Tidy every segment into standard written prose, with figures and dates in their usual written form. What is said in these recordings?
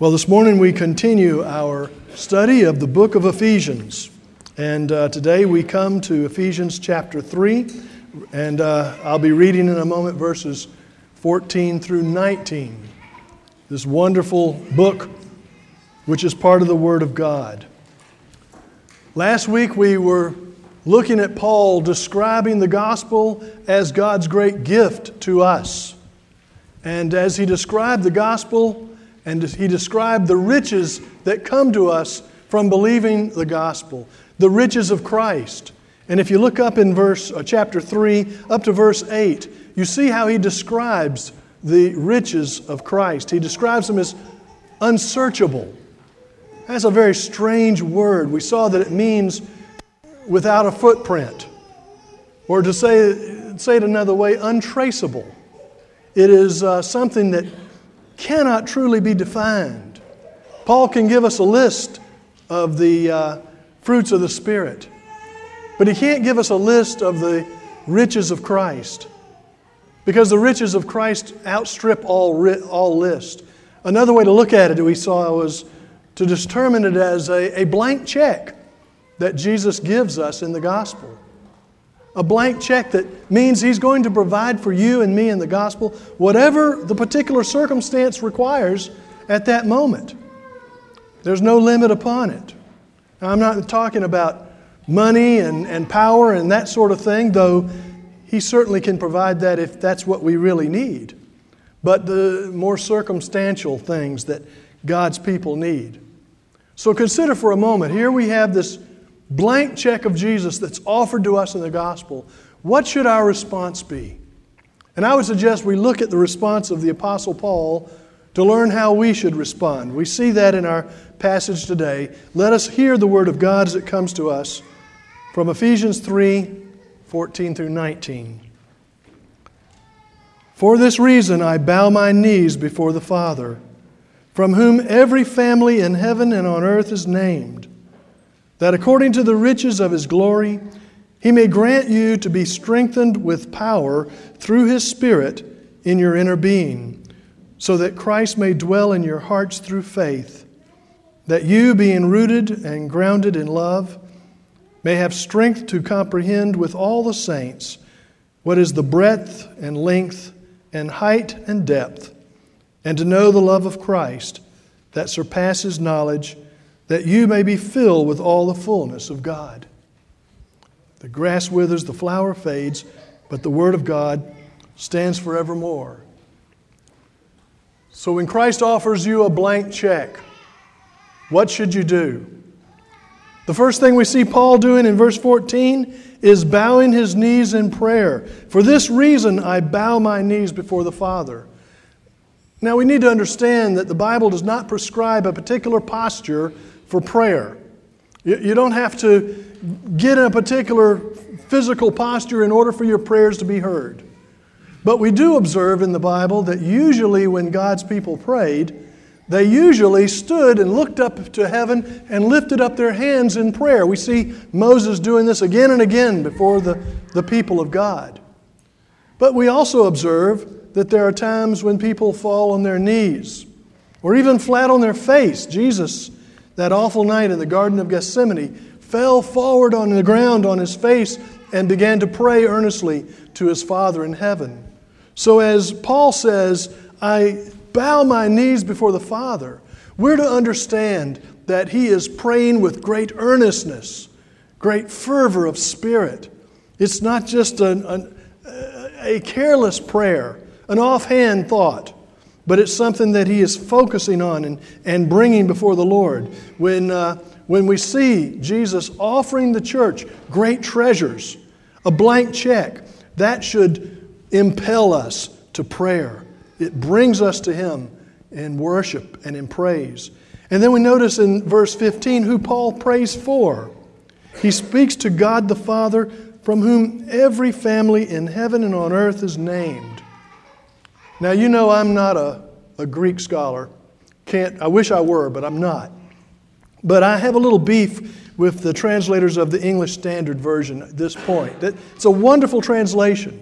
Well, this morning we continue our study of the book of Ephesians. And today we come to Ephesians chapter 3. And I'll be reading in a moment verses 14 through 19. This wonderful book, which is part of the Word of God. Last week we were looking at Paul describing the gospel as God's great gift to us. And as he described the gospel, and he described the riches that come to us from believing the gospel, the riches of Christ. And if you look up in chapter 3, up to verse 8, you see how he describes the riches of Christ. He describes them as unsearchable. That's a very strange word. We saw that it means without a footprint. Or to say it another way, untraceable. It is something that cannot truly be defined. Paul can give us a list of the fruits of the Spirit, but he can't give us a list of the riches of Christ, because the riches of Christ outstrip all list. Another way to look at it, we saw, was to determine it as a blank check that Jesus gives us in the gospel. A blank check that means He's going to provide for you and me in the gospel whatever the particular circumstance requires at that moment. There's no limit upon it. Now, I'm not talking about money and power and that sort of thing, though He certainly can provide that if that's what we really need. But the more circumstantial things that God's people need. So consider for a moment, here we have this blank check of Jesus that's offered to us in the gospel. What should our response be? And I would suggest we look at the response of the Apostle Paul to learn how we should respond. We see that in our passage today. Let us hear the Word of God as it comes to us from Ephesians 3, 14 through 19. For this reason I bow my knees before the Father, from whom every family in heaven and on earth is named, that according to the riches of His glory, He may grant you to be strengthened with power through His Spirit in your inner being, so that Christ may dwell in your hearts through faith, that you, being rooted and grounded in love, may have strength to comprehend with all the saints what is the breadth and length and height and depth, and to know the love of Christ that surpasses knowledge, that you may be filled with all the fullness of God. The grass withers, the flower fades, but the Word of God stands forevermore. So when Christ offers you a blank check, what should you do? The first thing we see Paul doing in verse 14 is bowing his knees in prayer. For this reason I bow my knees before the Father. Now we need to understand that the Bible does not prescribe a particular posture for prayer. You don't have to get in a particular physical posture in order for your prayers to be heard. But we do observe in the Bible that usually when God's people prayed, they usually stood and looked up to heaven and lifted up their hands in prayer. We see Moses doing this again and again before the people of God. But we also observe that there are times when people fall on their knees or even flat on their face. Jesus, that awful night in the Garden of Gethsemane, fell forward on the ground on His face and began to pray earnestly to His Father in heaven. So as Paul says, I bow my knees before the Father, we're to understand that he is praying with great earnestness, great fervor of spirit. It's not just a careless prayer, an offhand thought, but it's something that he is focusing on and bringing before the Lord. When we see Jesus offering the church great treasures, a blank check, that should impel us to prayer. It brings us to Him in worship and in praise. And then we notice in verse 15 who Paul prays for. He speaks to God the Father, from whom every family in heaven and on earth is named. Now, you know I'm not a Greek scholar. I wish I were, but I'm not. But I have a little beef with the translators of the English Standard Version at this point. It's a wonderful translation.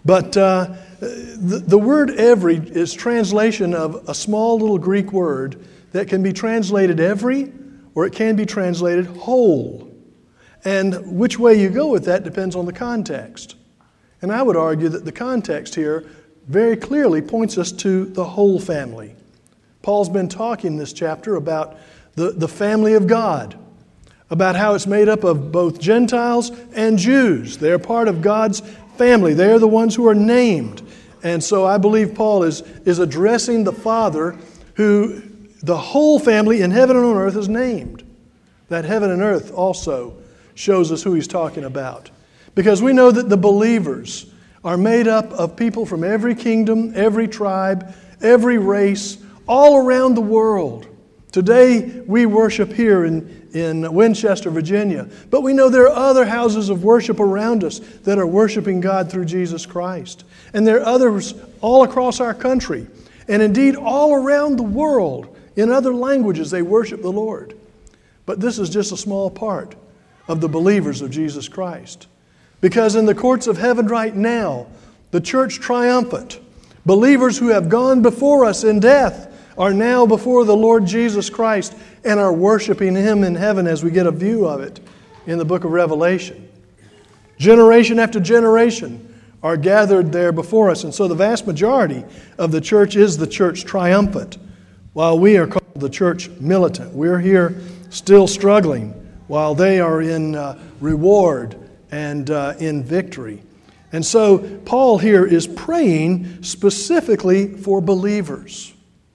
But the word every is translation of a small little Greek word that can be translated every, or it can be translated whole. And which way you go with that depends on the context. And I would argue that the context here very clearly points us to the whole family. Paul's been talking in this chapter about the family of God, about how it's made up of both Gentiles and Jews. They're part of God's family. They're the ones who are named. And so I believe Paul is addressing the Father who the whole family in heaven and on earth is named. That heaven and earth also shows us who he's talking about. Because we know that the believers are made up of people from every kingdom, every tribe, every race, all around the world. Today we worship here in Winchester, Virginia, but we know there are other houses of worship around us that are worshiping God through Jesus Christ. And there are others all across our country, and indeed all around the world. In other languages they worship the Lord. But this is just a small part of the believers of Jesus Christ. Because in the courts of heaven right now, the church triumphant, believers who have gone before us in death, are now before the Lord Jesus Christ and are worshiping Him in heaven as we get a view of it in the book of Revelation. Generation after generation are gathered there before us. And so the vast majority of the church is the church triumphant, while we are called the church militant. We're here still struggling while they are in reward and in victory. And so Paul here is praying specifically for believers.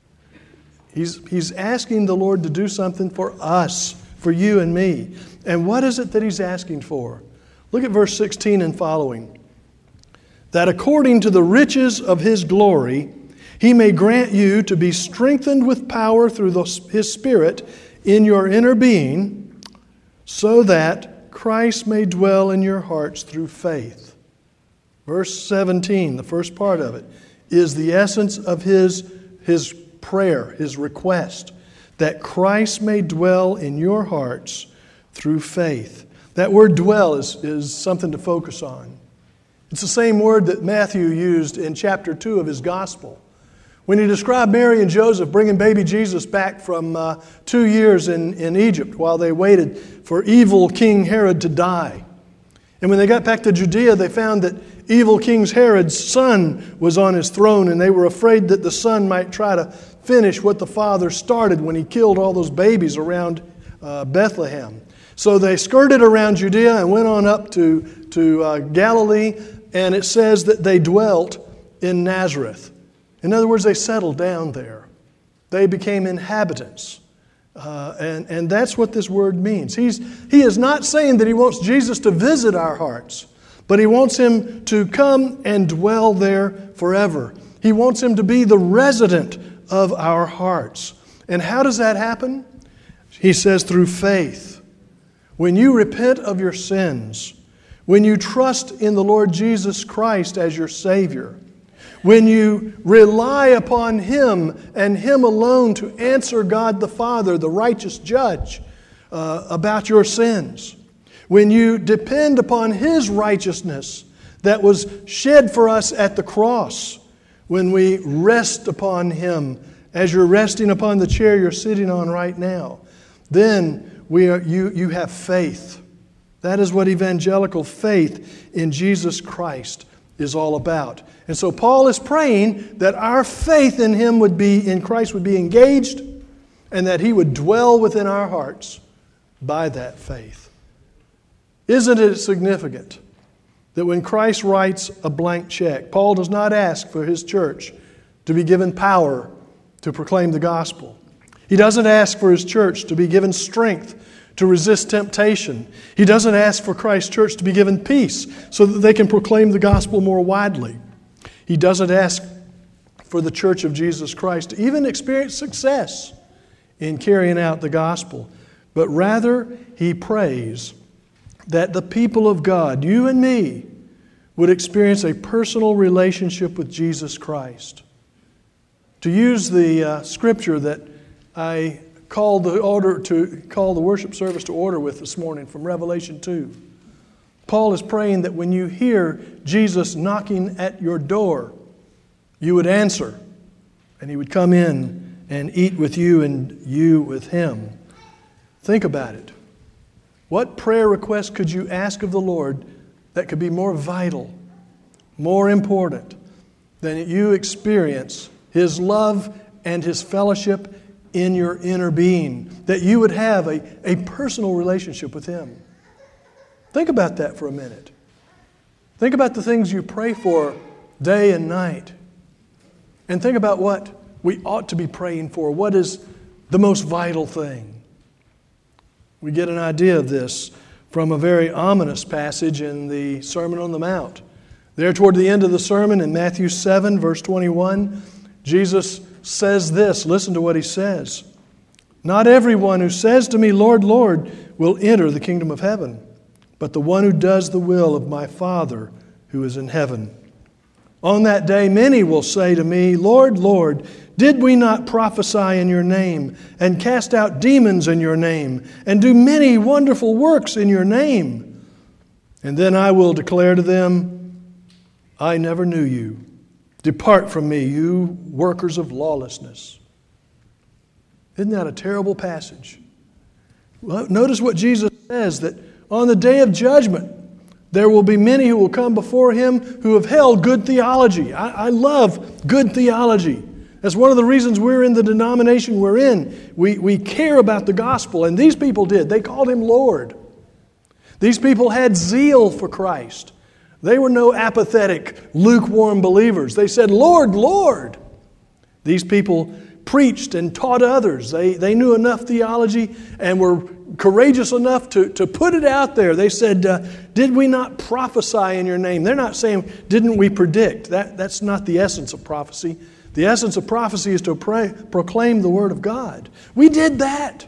He's asking the Lord to do something for us, for you and me. And what is it that he's asking for? Look at verse 16 and following. That according to the riches of His glory, He may grant you to be strengthened with power through His Spirit in your inner being, so that Christ may dwell in your hearts through faith. Verse 17, the first part of it, is the essence of his prayer, his request, that Christ may dwell in your hearts through faith. That word dwell is something to focus on. It's the same word that Matthew used in chapter 2 of his gospel, when he described Mary and Joseph bringing baby Jesus back from 2 years in Egypt while they waited for evil King Herod to die. And when they got back to Judea, they found that evil King Herod's son was on his throne, and they were afraid that the son might try to finish what the father started when he killed all those babies around Bethlehem. So they skirted around Judea and went on up to Galilee, and it says that they dwelt in Nazareth. In other words, they settled down there. They became inhabitants. And that's what this word means. He is not saying that he wants Jesus to visit our hearts, but he wants Him to come and dwell there forever. He wants Him to be the resident of our hearts. And how does that happen? He says through faith. When you repent of your sins, when you trust in the Lord Jesus Christ as your Savior, when you rely upon Him and Him alone to answer God the Father, the righteous judge, about your sins, when you depend upon His righteousness that was shed for us at the cross, when we rest upon Him as you're resting upon the chair you're sitting on right now, then you have faith. That is what evangelical faith in Jesus Christ is all about. And so Paul is praying that our faith in Him in Christ would be engaged, and that He would dwell within our hearts by that faith. Isn't it significant that when Christ writes a blank check, Paul does not ask for his church to be given power to proclaim the gospel. He doesn't ask for his church to be given strength to resist temptation. He doesn't ask for Christ's church to be given peace so that they can proclaim the gospel more widely. He doesn't ask for the church of Jesus Christ to even experience success in carrying out the gospel, but rather he prays that the people of God, you and me, would experience a personal relationship with Jesus Christ. To use the scripture that I called the worship service to order with this morning from Revelation 2. Paul is praying that when you hear Jesus knocking at your door, you would answer, and He would come in and eat with you and you with Him. Think about it. What prayer request could you ask of the Lord that could be more vital, more important, than that you experience His love and His fellowship in your inner being, that you would have a personal relationship with Him? Think about that for a minute. Think about the things you pray for day and night. And think about what we ought to be praying for. What is the most vital thing? We get an idea of this from a very ominous passage in the Sermon on the Mount. There toward the end of the sermon in Matthew 7, verse 21, Jesus says this. Listen to what He says. "Not everyone who says to me, 'Lord, Lord,' will enter the kingdom of heaven, but the one who does the will of my Father who is in heaven. On that day many will say to me, 'Lord, Lord, did we not prophesy in your name, and cast out demons in your name, and do many wonderful works in your name?' And then I will declare to them, 'I never knew you. Depart from me, you workers of lawlessness.'" Isn't that a terrible passage? Well, notice what Jesus says, that on the day of judgment, there will be many who will come before Him who have held good theology. I love good theology. That's one of the reasons we're in the denomination we're in. We care about the gospel, and these people did. They called Him Lord. These people had zeal for Christ. They were no apathetic, lukewarm believers. They said, "Lord, Lord." These people preached and taught others. They knew enough theology and were courageous enough to put it out there. They said, "Did we not prophesy in your name?" They're not saying, "Didn't we predict?" That's not the essence of prophecy. The essence of prophecy is to proclaim the Word of God. We did that.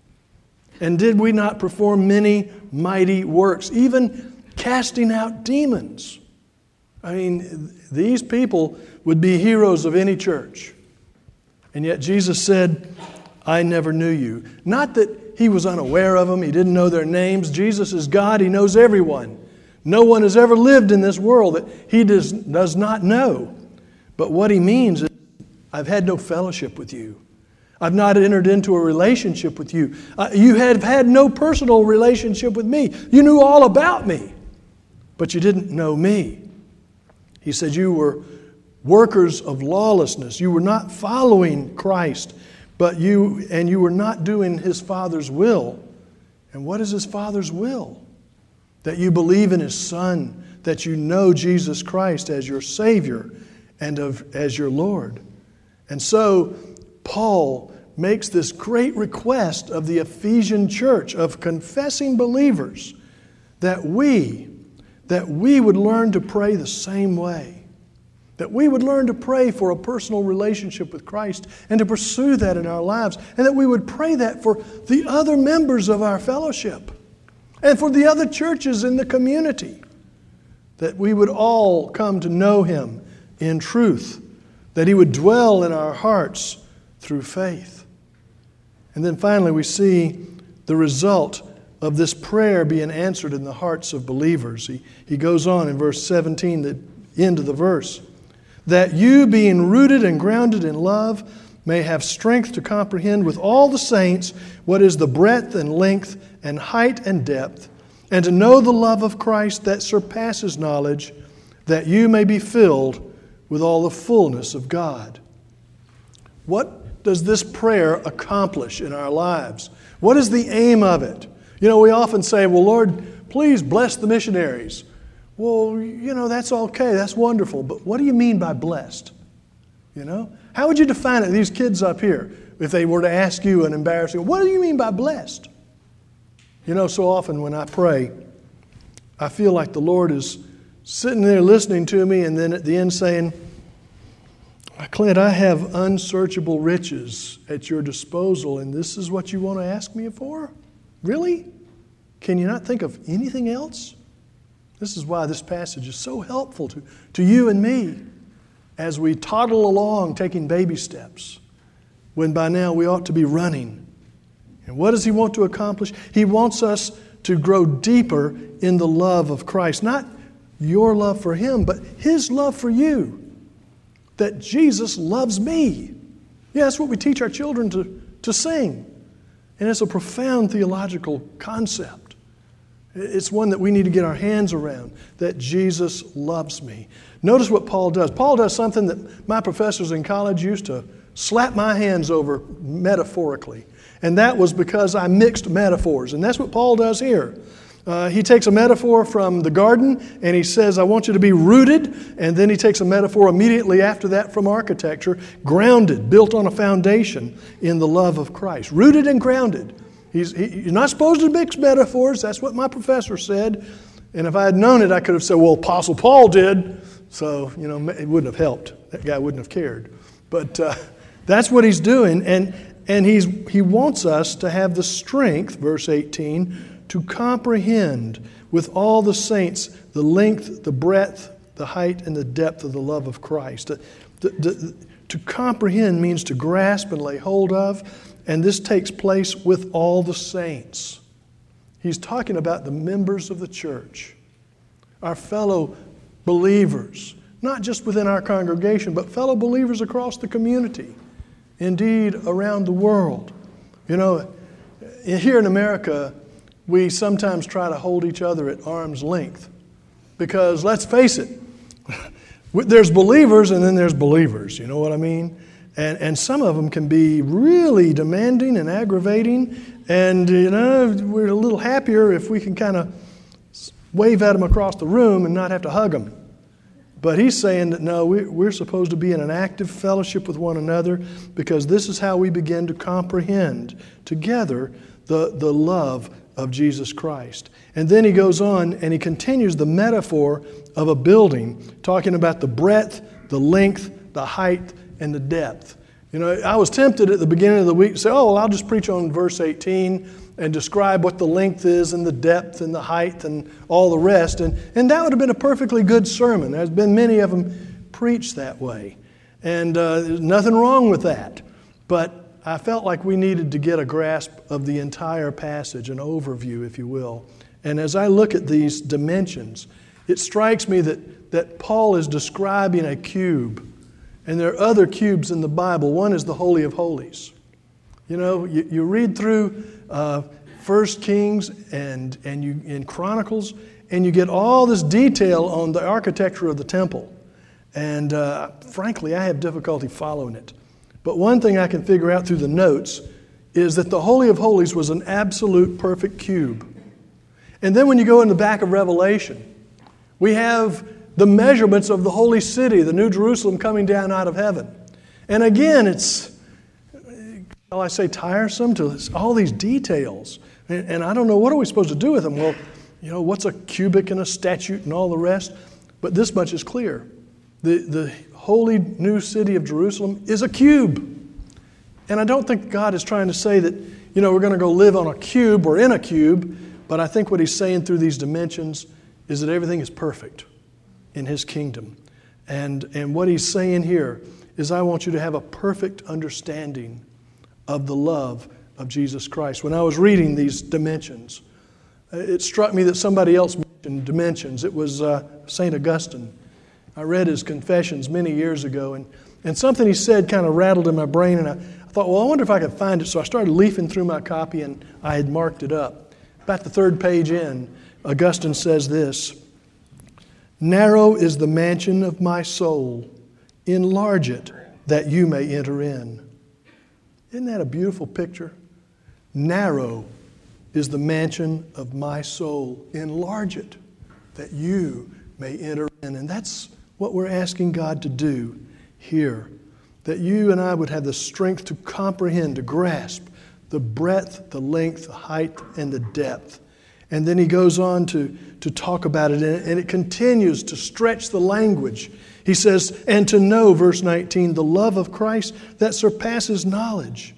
"And did we not perform many mighty works, even casting out demons?" I mean, these people would be heroes of any church. And yet Jesus said, "I never knew you." Not that He was unaware of them. He didn't know their names. Jesus is God. He knows everyone. No one has ever lived in this world that He does not know. But what He means is, I've had no fellowship with you. I've not entered into a relationship with you. You have had no personal relationship with me. You knew all about me, but you didn't know me. He said you were workers of lawlessness. You were not following Christ, but you were not doing His Father's will. And what is His Father's will? That you believe in His Son, that you know Jesus Christ as your Savior and as your Lord. And so Paul makes this great request of the Ephesian church, of confessing believers, that we would learn to pray the same way. That we would learn to pray for a personal relationship with Christ and to pursue that in our lives. And that we would pray that for the other members of our fellowship and for the other churches in the community. That we would all come to know Him in truth. That He would dwell in our hearts through faith. And then finally we see the result of this prayer being answered in the hearts of believers. He goes on in verse 17, the end of the verse. "That you, being rooted and grounded in love, may have strength to comprehend with all the saints what is the breadth and length and height and depth, and to know the love of Christ that surpasses knowledge, that you may be filled with all the fullness of God." What does this prayer accomplish in our lives? What is the aim of it? You know, we often say, "Well, Lord, please bless the missionaries." Well, that's okay. That's wonderful. But what do you mean by blessed? How would you define it? These kids up here, if they were to ask you an embarrassing, what do you mean by blessed? So often when I pray, I feel like the Lord is sitting there listening to me and then at the end saying, "Clint, I have unsearchable riches at your disposal, and this is what you want to ask me for? Really? Can you not think of anything else?" This is why this passage is so helpful to you and me as we toddle along taking baby steps, when by now we ought to be running. And what does He want to accomplish? He wants us to grow deeper in the love of Christ. Not your love for Him, but His love for you. That Jesus loves me. Yeah, that's what we teach our children to sing. And it's a profound theological concept. It's one that we need to get our hands around, that Jesus loves me. Notice what Paul does. Paul does something that my professors in college used to slap my hands over metaphorically. And that was because I mixed metaphors. And that's what Paul does here. He takes a metaphor from the garden and he says, I want you to be rooted. And then he takes a metaphor immediately after that from architecture, grounded, built on a foundation in the love of Christ. Rooted and grounded. You're not supposed to mix metaphors. That's what my professor said. And if I had known it, I could have said, well, Apostle Paul did. So, it wouldn't have helped. That guy wouldn't have cared. But that's what he's doing. And he wants us to have the strength, verse 18, to comprehend with all the saints the length, the breadth, the height, and the depth of the love of Christ. To comprehend means to grasp and lay hold of, and this takes place with all the saints. He's talking about the members of the church, our fellow believers, not just within our congregation, but fellow believers across the community, indeed around the world. Here in America, we sometimes try to hold each other at arm's length because, let's face it, there's believers and then there's believers, you know what I mean? And some of them can be really demanding and aggravating, and we're a little happier if we can kind of wave at them across the room and not have to hug them. But he's saying that no, we're supposed to be in an active fellowship with one another because this is how we begin to comprehend together the love of Jesus Christ. And then he goes on and he continues the metaphor of a building, talking about the breadth, the length, the height, and the depth. I was tempted at the beginning of the week to say, I'll just preach on verse 18 and describe what the length is and the depth and the height and all the rest. And that would have been a perfectly good sermon. There's been many of them preached that way. And there's nothing wrong with that. But I felt like we needed to get a grasp of the entire passage, an overview, if you will. And as I look at these dimensions, it strikes me that Paul is describing a cube. And there are other cubes in the Bible. One is the Holy of Holies. You read through 1 Kings and Chronicles, and you get all this detail on the architecture of the temple. And frankly, I have difficulty following it. But one thing I can figure out through the notes is that the Holy of Holies was an absolute perfect cube. And then when you go in the back of Revelation, we have the measurements of the holy city, the New Jerusalem coming down out of heaven. And again, it's, shall I say, tiresome to all these details. And I don't know, what are we supposed to do with them? Well, what's a cubit and a statute and all the rest? But this much is clear. The holy new city of Jerusalem is a cube. And I don't think God is trying to say that, we're going to go live on a cube or in a cube. But I think what he's saying through these dimensions is that everything is perfect in his kingdom. And what he's saying here is, I want you to have a perfect understanding of the love of Jesus Christ. When I was reading these dimensions, it struck me that somebody else mentioned dimensions. It was St. Augustine. I read his Confessions many years ago, and something he said kind of rattled in my brain, and I thought, I wonder if I could find it. So I started leafing through my copy, and I had marked it up. About the third page in, Augustine says this: "Narrow is the mansion of my soul. Enlarge it, that you may enter in." Isn't that a beautiful picture? Narrow is the mansion of my soul. Enlarge it, that you may enter in. And that's what we're asking God to do here. That you and I would have the strength to comprehend, to grasp the breadth, the length, the height, and the depth. And then he goes on to talk about it, and it continues to stretch the language. He says, and to know, verse 19, the love of Christ that surpasses knowledge.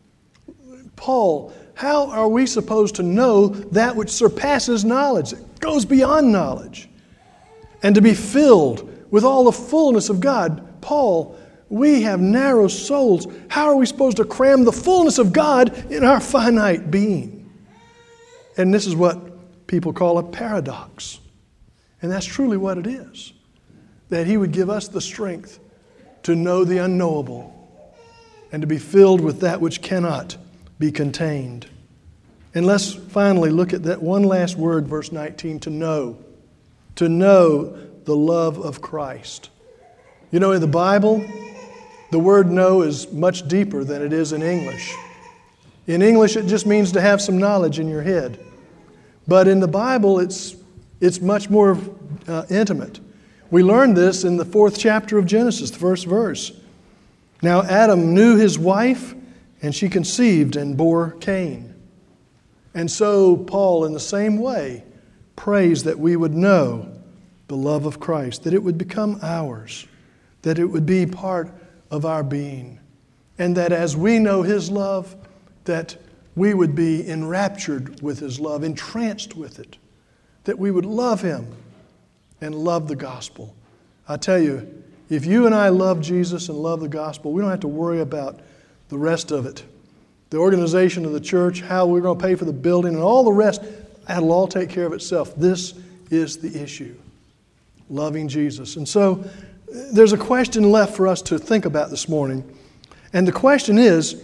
Paul, how are we supposed to know that which surpasses knowledge? It goes beyond knowledge. And to be filled with all the fullness of God. Paul, we have narrow souls. How are we supposed to cram the fullness of God in our finite being? And this is what people call a paradox. And that's truly what it is. That He would give us the strength to know the unknowable and to be filled with that which cannot be contained. And let's finally look at that one last word, verse 19, to know. To know the love of Christ. You know, in the Bible, the word know is much deeper than it is in English. In English, it just means to have some knowledge in your head. But in the Bible, it's much more intimate. We learned this in the 4th chapter of Genesis, the 1st verse. Now Adam knew his wife, and she conceived and bore Cain. And so Paul, in the same way, prays that we would know the love of Christ, that it would become ours, that it would be part of our being, and that as we know His love, that we would be enraptured with His love, entranced with it, that we would love Him and love the gospel. I tell you, if you and I love Jesus and love the gospel, we don't have to worry about the rest of it. The organization of the church, how we're going to pay for the building, and all the rest, that'll all take care of itself. This is the issue, loving Jesus. And so there's a question left for us to think about this morning. And the question is,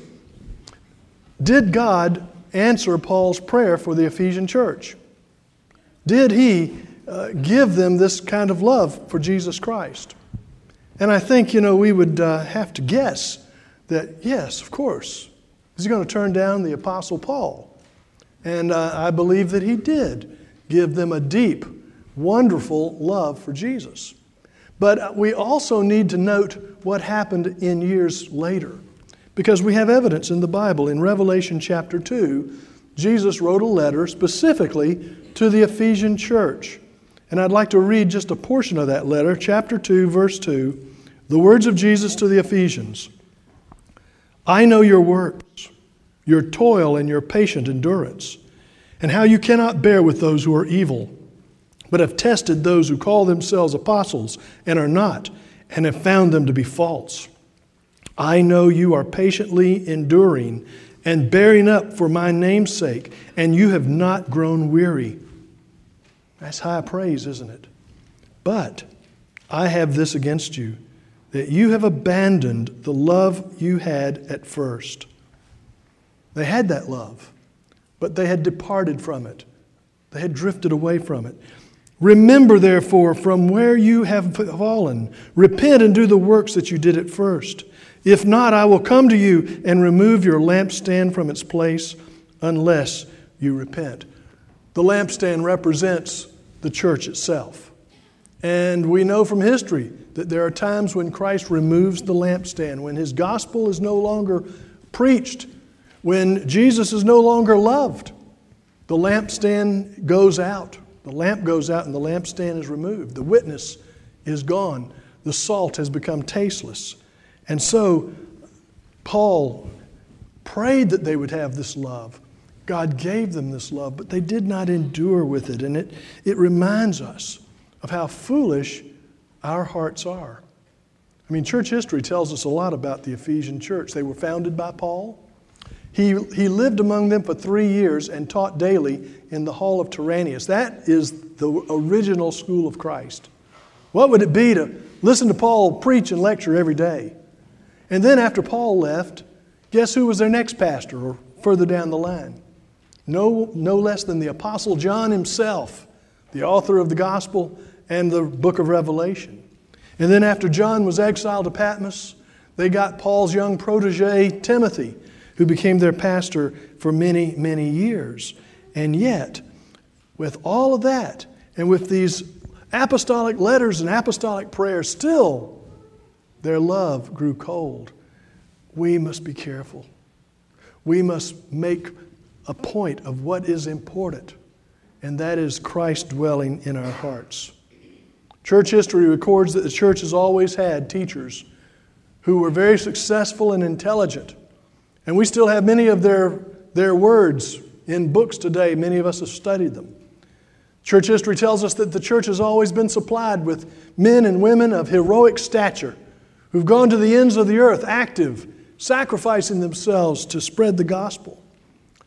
did God answer Paul's prayer for the Ephesian church? Did He give them this kind of love for Jesus Christ? And I think, we would have to guess that, yes, of course. Is He going to turn down the Apostle Paul? And I believe that He did give them a deep, wonderful love for Jesus. But we also need to note what happened in years later, because we have evidence in the Bible. In Revelation chapter 2, Jesus wrote a letter specifically to the Ephesian church. And I'd like to read just a portion of that letter, chapter 2, verse 2, the words of Jesus to the Ephesians. I know your works, your toil and your patient endurance, and how you cannot bear with those who are evil, but have tested those who call themselves apostles and are not, and have found them to be false. I know you are patiently enduring and bearing up for my name's sake, and you have not grown weary. That's high praise, isn't it? But I have this against you, that you have abandoned the love you had at first. They had that love, but they had departed from it. They had drifted away from it. Remember, therefore, from where you have fallen. Repent and do the works that you did at first. If not, I will come to you and remove your lampstand from its place unless you repent. The lampstand represents the church itself. And we know from history that there are times when Christ removes the lampstand, when His gospel is no longer preached, when Jesus is no longer loved. The lampstand goes out. The lamp goes out and the lampstand is removed. The witness is gone. The salt has become tasteless. And so Paul prayed that they would have this love. God gave them this love, but they did not endure with it. And it reminds us of how foolish our hearts are. I mean, church history tells us a lot about the Ephesian church. They were founded by Paul. He lived among them for 3 years and taught daily in the hall of Tyrannus. That is the original school of Christ. What would it be to listen to Paul preach and lecture every day? And then after Paul left, guess who was their next pastor or further down the line? No less than the Apostle John himself, the author of the Gospel and the book of Revelation. And then after John was exiled to Patmos, they got Paul's young protege, Timothy, who became their pastor for many, many years. And yet, with all of that, and with these apostolic letters and apostolic prayers, still their love grew cold. We must be careful. We must make a point of what is important, and that is Christ dwelling in our hearts. Church history records that the church has always had teachers who were very successful and intelligent. And we still have many of their words in books today. Many of us have studied them. Church history tells us that the church has always been supplied with men and women of heroic stature who've gone to the ends of the earth, active, sacrificing themselves to spread the gospel.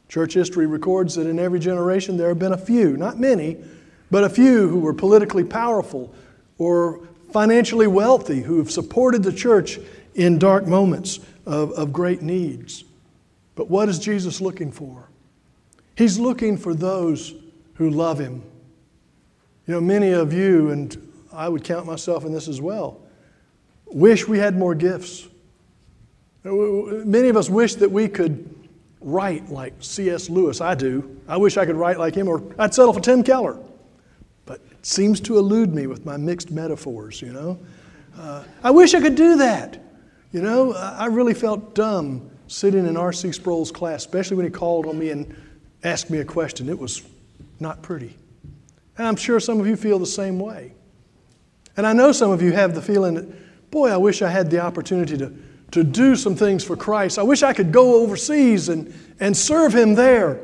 Church history records that in every generation there have been a few, not many, but a few who were politically powerful or financially wealthy who have supported the church in dark moments of great needs. But what is Jesus looking for? He's looking for those who love Him. You know, many of you, and I would count myself in this as well, wish we had more gifts. Many of us wish that we could write like C.S. Lewis. I do. I wish I could write like him, or I'd settle for Tim Keller. But it seems to elude me with my mixed metaphors, you know. I wish I could do that. You know, I really felt dumb sitting in R.C. Sproul's class, especially when he called on me and asked me a question. It was not pretty. And I'm sure some of you feel the same way. And I know some of you have the feeling that, boy, I wish I had the opportunity to do some things for Christ. I wish I could go overseas and serve Him there.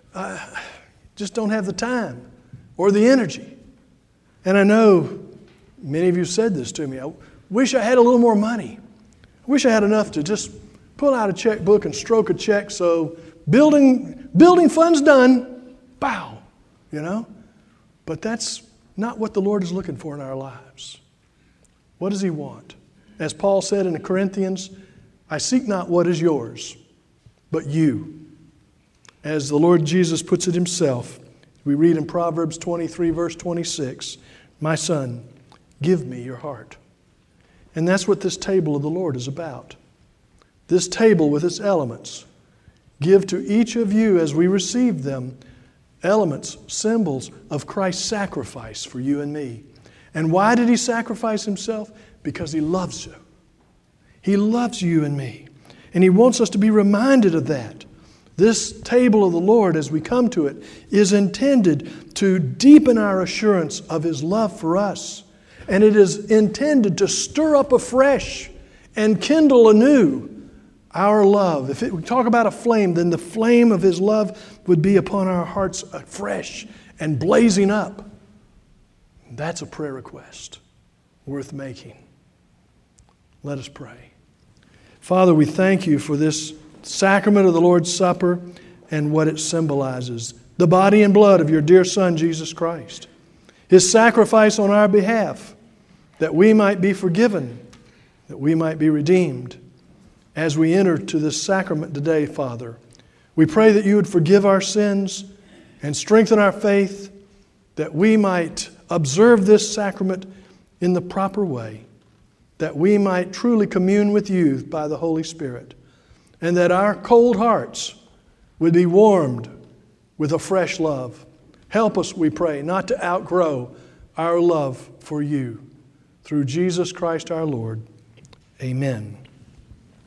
Just don't have the time or the energy. And I know many of you said this to me. I wish I had a little more money. I wish I had enough to just pull out a checkbook and stroke a check so building fund's done, bow, you know. But that's not what the Lord is looking for in our lives. What does He want? As Paul said in the Corinthians, I seek not what is yours, but you. As the Lord Jesus puts it Himself, we read in Proverbs 23, verse 26, my son, give me your heart. And that's what this table of the Lord is about. This table with its elements. Give to each of you as we receive them elements, symbols of Christ's sacrifice for you and me. And why did He sacrifice Himself? Because He loves you. He loves you and me. And He wants us to be reminded of that. This table of the Lord, as we come to it, is intended to deepen our assurance of His love for us. And it is intended to stir up afresh and kindle anew our love. If we talk about a flame, then the flame of His love would be upon our hearts afresh and blazing up. That's a prayer request worth making. Let us pray. Father, we thank You for this sacrament of the Lord's Supper and what it symbolizes. The body and blood of Your dear Son, Jesus Christ. His sacrifice on our behalf, that we might be forgiven, that we might be redeemed. As we enter to this sacrament today, Father, we pray that You would forgive our sins and strengthen our faith, that we might observe this sacrament in the proper way, that we might truly commune with You by the Holy Spirit, and that our cold hearts would be warmed with a fresh love. Help us, we pray, not to outgrow our love for You. Through Jesus Christ our Lord. Amen.